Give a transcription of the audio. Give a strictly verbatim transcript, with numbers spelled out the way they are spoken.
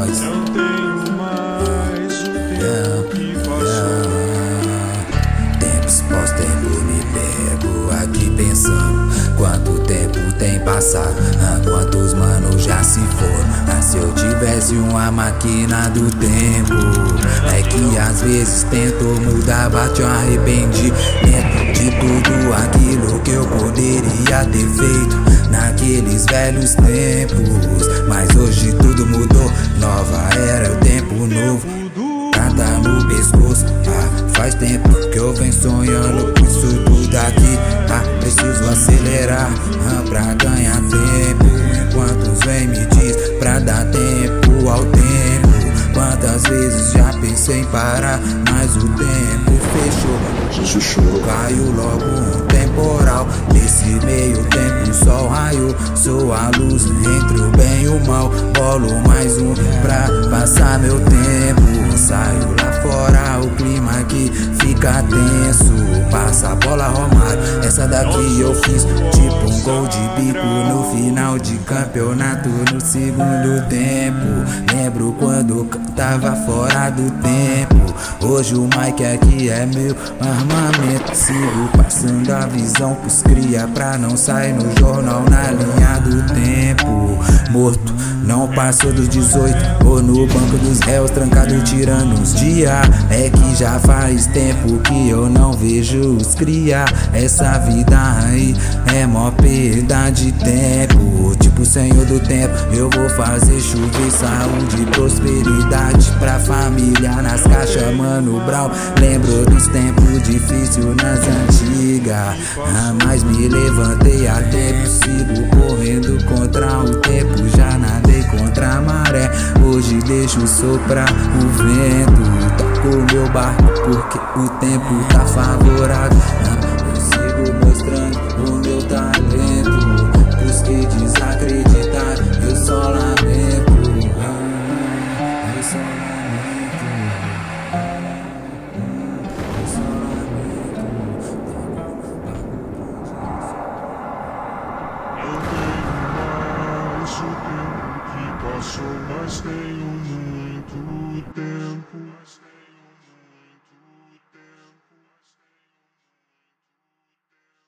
nós. Não tenho mais o tempo Yeah, que passou. yeah. Tempos pós-tempo me pego aqui pensando quanto tempo tem passado, ah, quantos manos já se foram. Ah, se eu tivesse uma máquina do tempo, é que às vezes tento mudar, bate um arrependimento de tudo aquilo que eu poderia ter feito naqueles velhos tempos. Mas hoje tudo mudou, nova era, o tempo novo, nada no pescoço. Ah, faz tempo que eu venho sonhando com isso tudo aqui. Ah, preciso acelerar ah, pra ganhar tempo, enquanto os vem me diz pra dar tempo ao tempo. Quantas vezes já pensei em parar, mas o tempo fechou. Caiu logo um temporal, nesse meio tempo o sol raiou. Sou a luz entre o bem e o mal, bolo mais um pra passar meu tempo. Saio lá fora, o clima aqui fica tenso. Passa a bola, Romário, essa daqui eu fiz tipo um gol de bico no final de campeonato no segundo tempo. Lembro quando tava fora do tempo. Hoje o Mike aqui é meu armamento. Sigo passando a visão pros cria pra não sair no jornal na linha do tempo. Morto, não passou dos dezoito, ou no banco dos réus trancado tirando uns dias. É que já faz tempo que eu não vejo os cria. Essa vida aí é mó perda de tempo. Tipo o senhor do tempo, eu vou fazer chover saúde e prosperidade pra família nas caixas, Mano Brown. Lembro dos tempos difíceis nas antigas, ah, mas me levantei a tempo. Sigo correndo contra o tempo, já nadei contra a maré. Hoje deixo soprar o vento, toco meu barco porque o tempo tá favorável. ah, Eu sigo mostrando o meu talento, os que desacreditaram eu só lamento. ah, Eu só lamento. Eu só lamento. Não tenho mais o tempo que passou, mas tenho muito tempo.